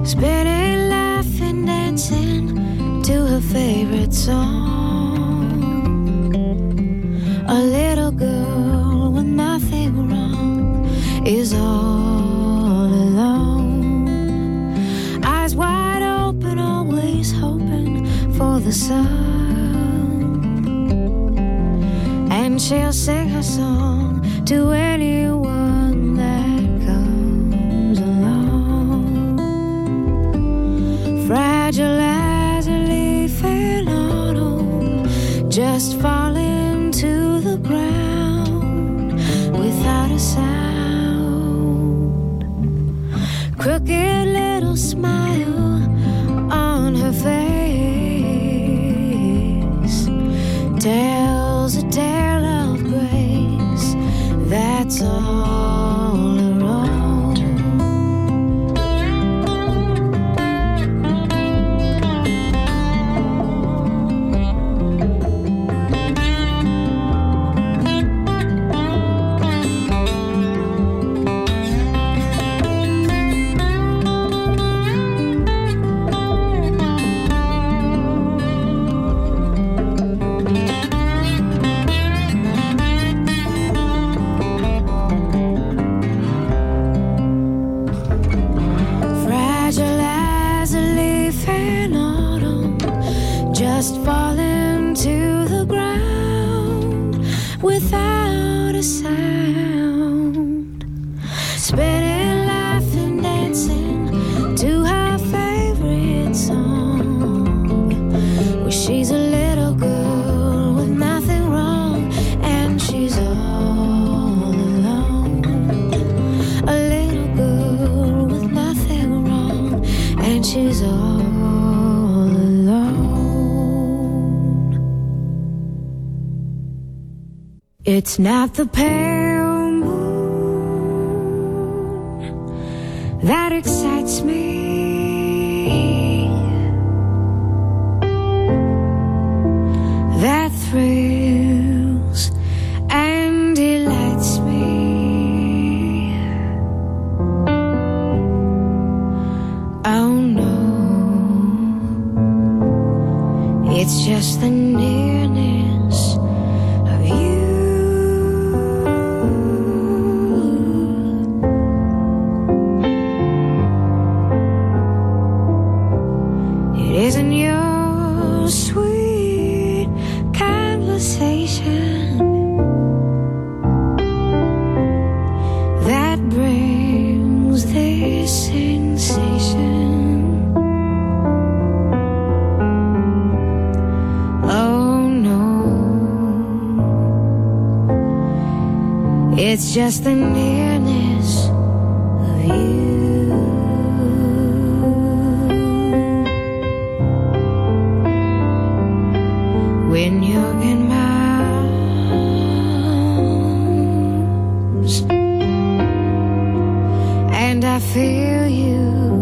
spinning, laughing, dancing to her favorite song. A little girl with nothing wrong is all alone. Eyes wide open, always hoping for the sun. And she'll sing her song to anyone that comes along. Fragile as a leaf in autumn, just falling to the ground without a sound. Crooked little smile on her face tells a tale of grace. That's all her own. Fragile as a leaf in autumn, just falling to the ground without a sound. Spinning, laughing, dancing to her favorite song. Well, she's a little girl with nothing wrong, and she's all alone. A little girl with nothing wrong, and she's all alone. It's not the pale moon that excites me, that thrills and delights me. Oh no, it's just the nearness of you. It isn't your sweet conversation that brings this sensation. Oh no, it's just the nearness of you. When you're in my arms and I feel you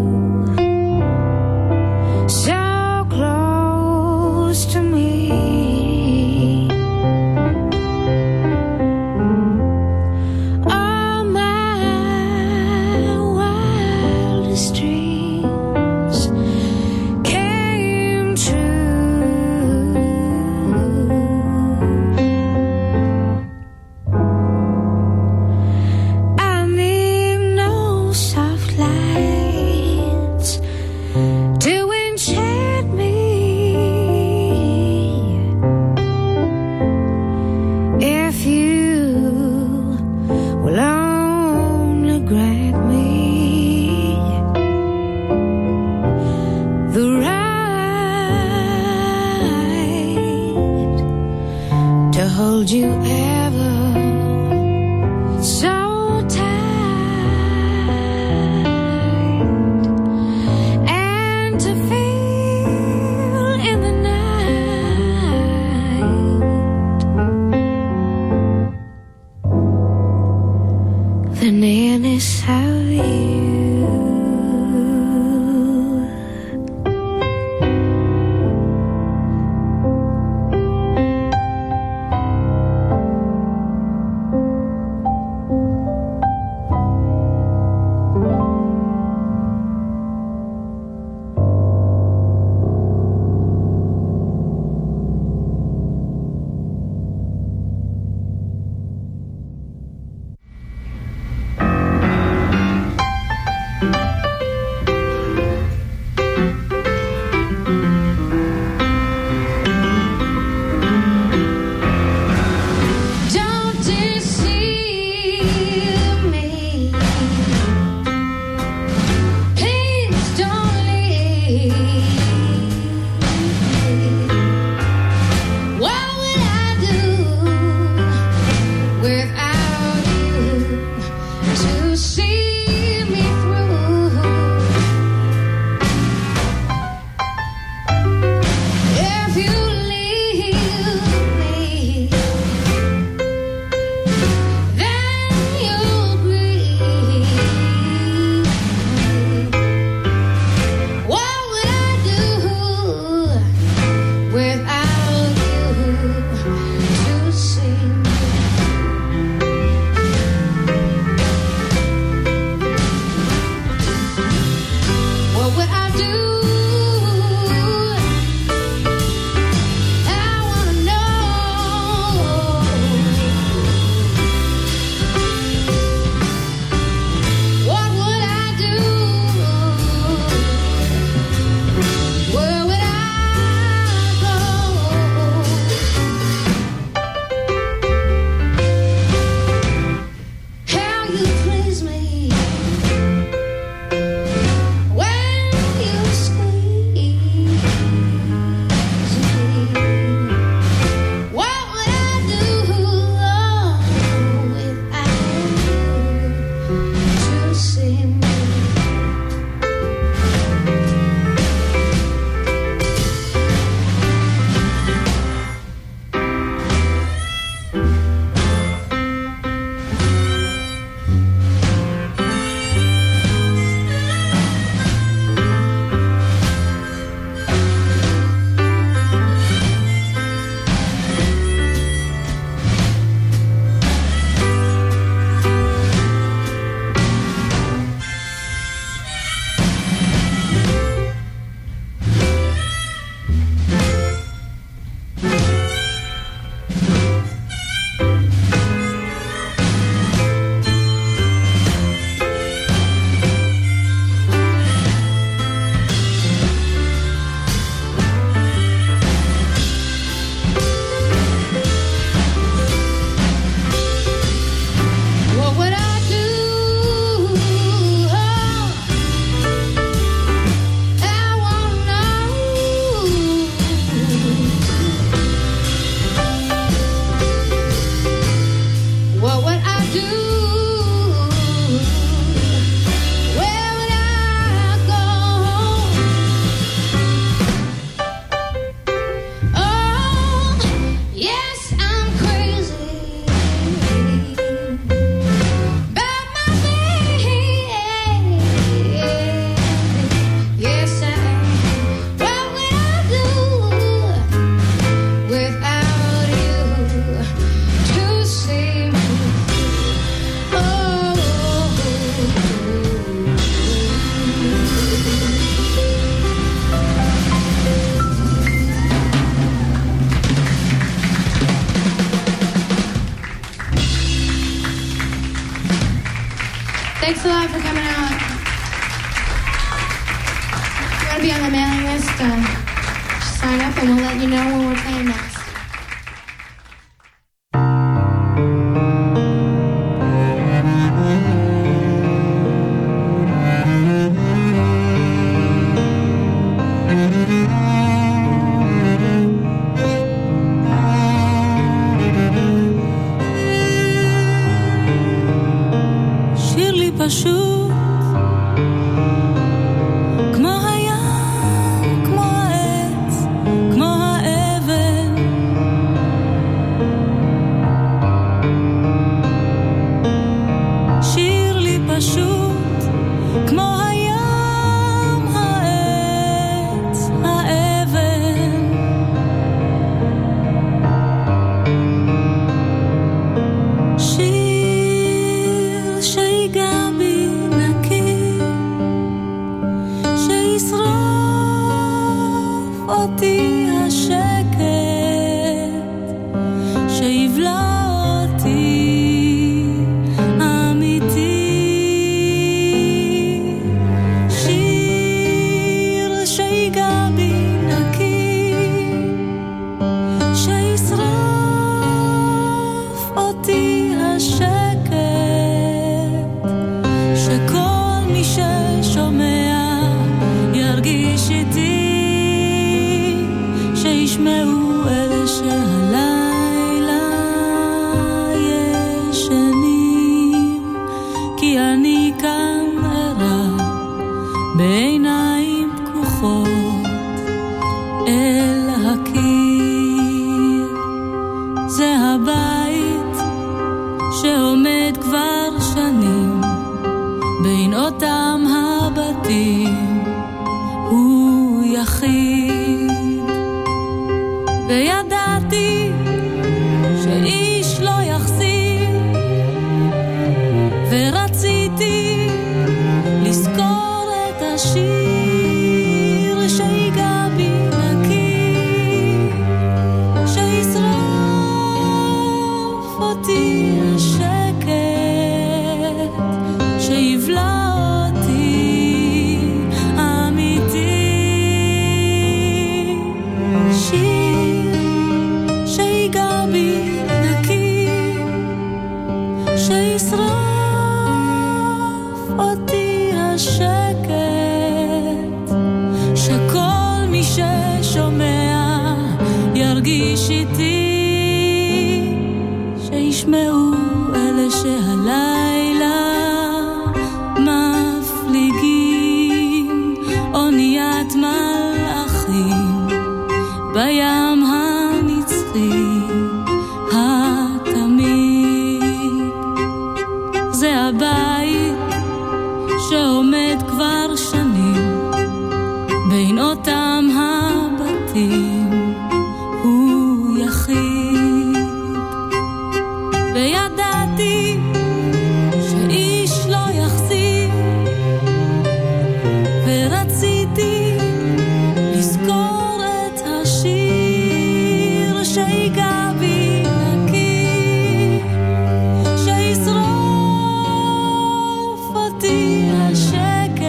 so close to me, all my wildest dreams came true. I need no soft lights to enchant me. If you will only grant me the right to hold you ever so tight, and to feel in the night the nearness of you. Thanks a lot for coming out. If you want to be on the mailing list, just sign up and we'll let you know when we're playing next. פשוט כמו הים, כמו העץ, כמו האבן, שיר לי פשוט כמו הים, העץ, האבן, שיר שיגע בי אני כאן ערה בעיניים פקוחות אל הקיר. זה הבית שעומד כבר שנים בין אותם הבתים, הוא יחיד, וידעתי שאיש לא יחזיר, ורציתי לזכור את השיר שיגע בי נקי, שישרוף אותי השקט, שיבלע אותי אמיתי, שיר שיגע בי נקי, שישרוף אותי השקט, שכל מי ששומע ירגיש איתי, שישמעו אלה שהלילה מפליגים אוניית מלאכים בים הנצחי התמיד. זה הבית שעומד כבר שנים בין אותם הבתים, הוא יחיד, וידעתי שאיש לא יחזיר, ורציתי לזכור את השיר שיגע בי נקי, שישרוף אותי השקט,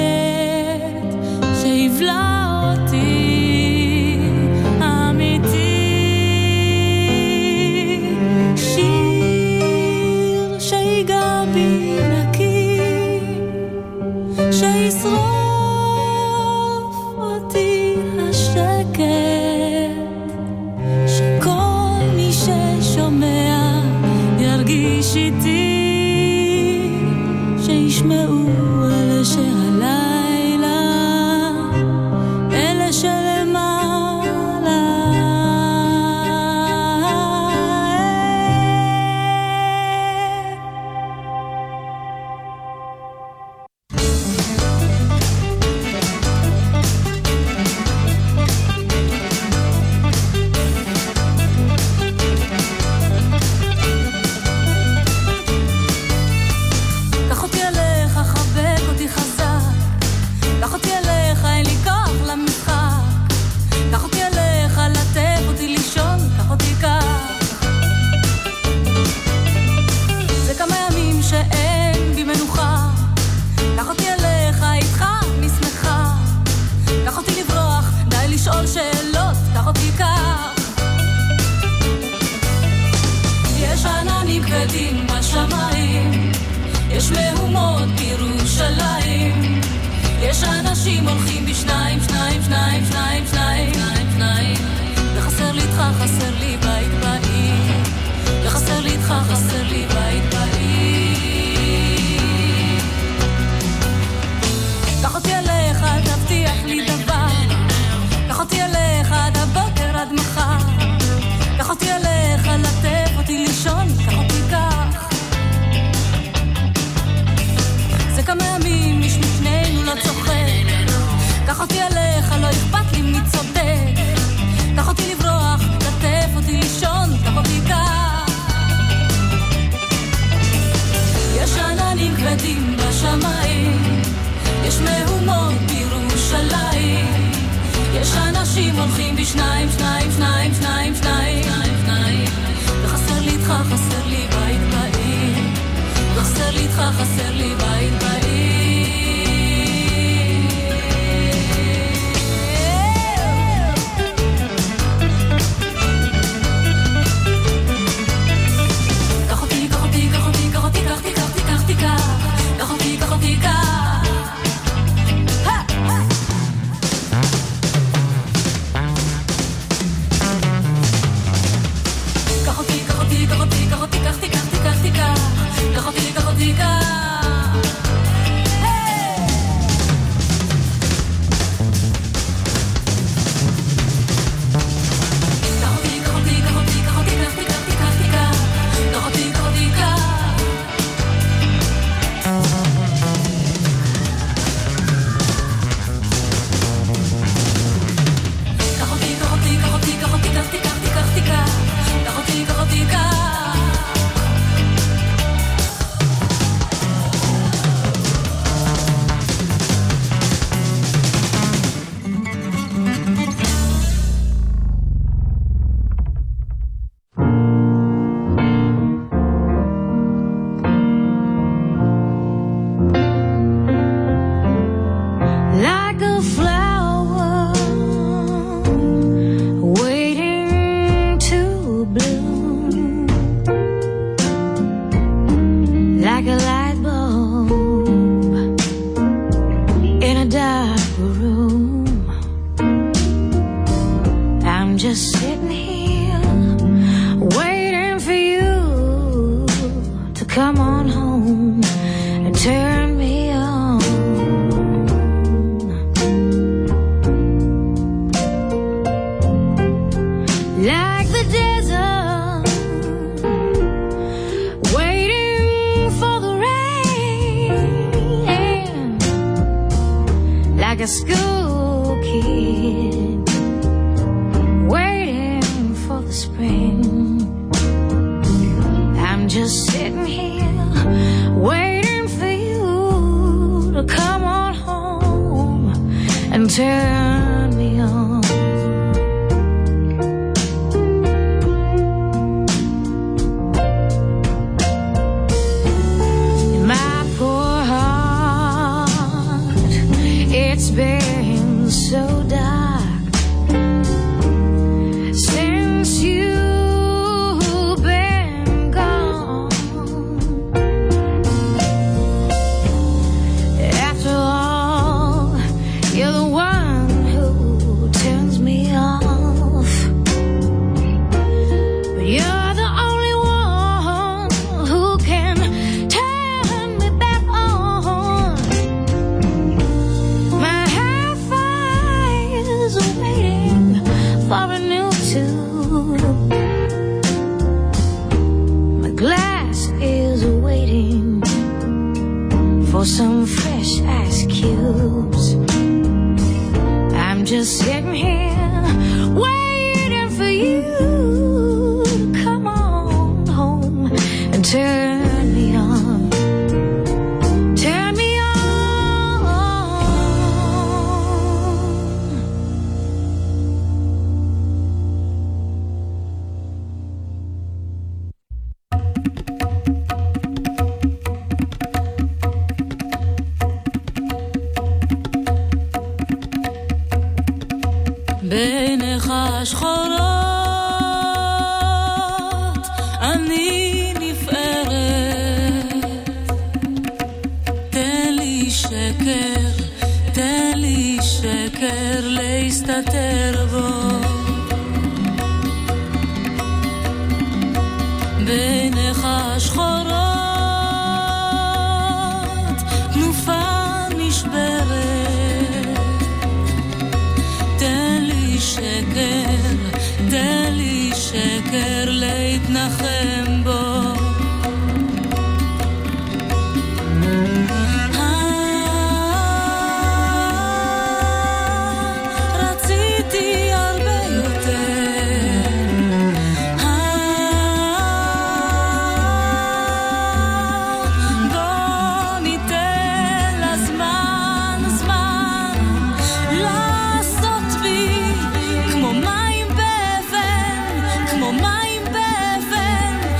שיבלע אותי אמיתי, שיר שיגע בי נקי, שישרוף אותי השקט, שכל מי ששומע ירגיש איתי, שישמעו אלה שהלילה, אלה שלמעלה. קח אותי אליך, חבק אותי חזק, קח אותי אליך, אין לי כוח למשחק, קח אותי אליך, לטף אותי לישון, קח אותי כך. זה כמה ימים שאין בי מנוחה, קח אותי אליך, איתך אני שמחה, קח אותי לברוח, די לשאול שאלות, קח אותי כך. יש עננים כבדים בשמיים, יש מהומות בירושלים, יש אנשים הולכים בשניים, שניים, שניים, שניים, שניים, שניים, שניים, וחסר לי איתך, חסר לי בית בעיר, וחסר לי איתך, חסר לי בית בעיר. קח אותי אליך, תבטיח לי דבר, קח אותי אליך עד הבוקר, עד מחר, קח אותי אליך, לטף אותי לישון, קח אותי כך. זה כמה ימים, איש משנינו לא צוחק, קח אותי אליך, לא אכפת לי מי צודק, קח אותי לברוח, לטף אותי לישון, קח אותי כך. יש עננים כבדים בשמיים, יש מהומות בירושלים, יש אנשים הולכים בשניים, שניים, שניים, שניים, שניים, שניים, שניים, וחסר לי איתך, חסר לי בית בעיר, וחסר לי איתך, חסר לי בית בעיר. קח אותי, קח אותי, קח אותי, קח אותי, קח אותי, קח אותי, קח אותי, קח אותי, קח אותי, קח. קח אותי, קח אותי, קח אותי, קח אותי, קח אותי, קח אותי, קח אותי, קח אותי, קח. a school kid waiting for the spring. I'm just sitting here waiting for you to come on home and turn me on. It's been so dark since you've been gone. After all, you're the one who turns me off. But you're the only one who can turn me back on. For a new tune, my glass is waiting for some fresh ice cubes. I'm just sitting here waiting for you to come on home and turn me on. Turn me on. בעיניך השחורות אני נפערת. תן לי שקר, תן לי שקר להסתתר בו. בעיניך השחורות תנופה נשברת. תן לי שקר, תן לי שקר להתנחם בו. רציתי הרבה יותר. בוא ניתן לזמן זמן לעשות בי כמו מים באבן, כמו מים באבן,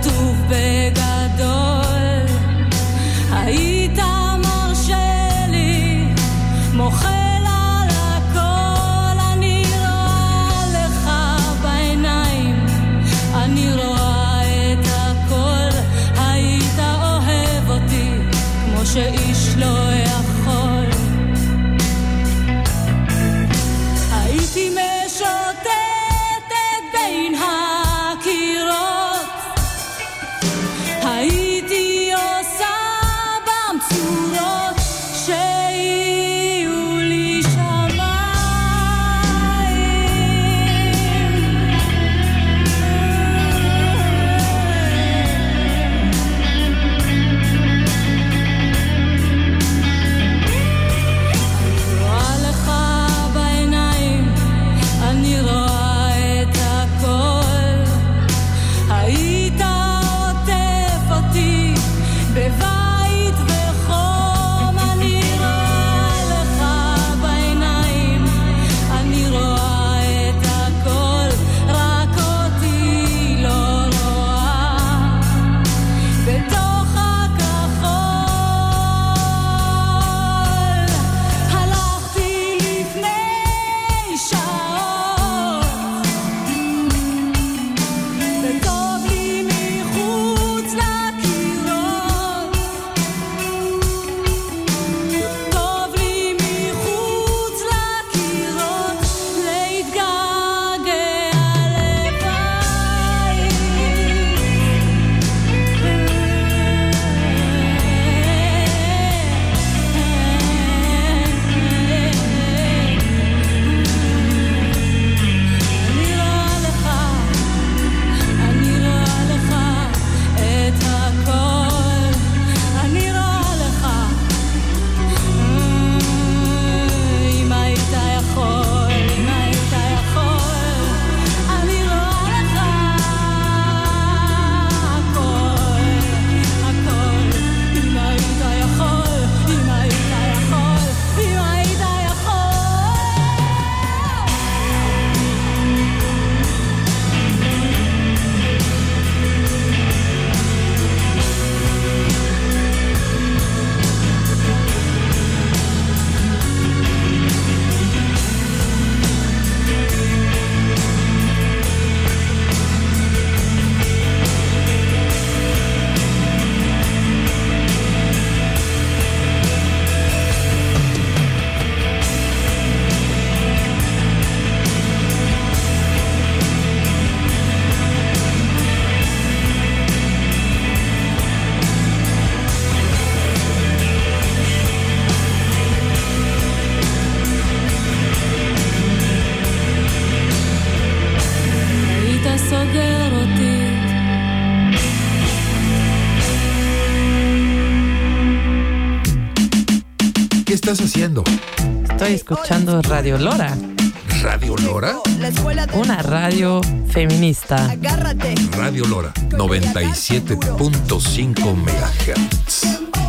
עצוב בגדול, היית מרשה לי, מוחל על הכל, אני רואה לך בעיניים, אני רואה את הכל, היית אוהב אותי כמו שאיש לא יכול, הייתי משוטטת בין הקירות, הייתי עושה בם צורות שיהיו לי שמיים, רואה לך בעיניים, אני רואה את הכל, היית עוטף אותי בבית וחום, אני רואה לך בעיניים, אני רואה את הכל, רק אותי לא רואה בתוך הכחול, הלכתי לפני שעות וטוב לי מחוץ לקירות, טוב לי מחוץ לקירות, להתגעגע אני רואה לך את הכל, אני רואה לך, אם היית יכול, אם היית יכול, אני רואה לך הכל, הכל, אם היית יכול, אם היית יכול, אם היית יכול. היית סוגר אותי, ¿Qué estás haciendo? Estoy escuchando Radio Lora, ¿Radio Lora? una radio feminista. Radio Lora, 97.5 megahertz.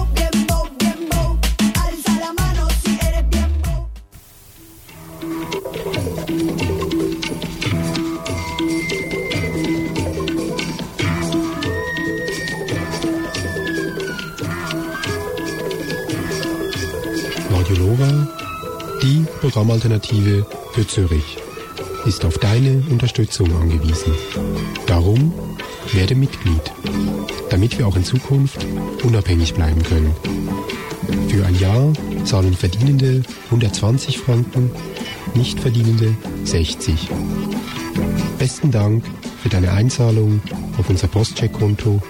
Radio Lora, die Programmalternative für Zürich, ist auf deine Unterstützung angewiesen. Darum werde Mitglied, damit wir auch in Zukunft unabhängig bleiben können. Für ein Jahr zahlen Verdienende 120 Franken, Nichtverdienende 60. Besten Dank für deine Einzahlung auf unser Postcheckkonto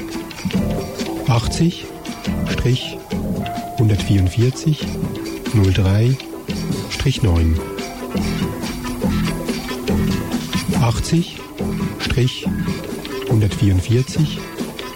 80-144 03-9 80-144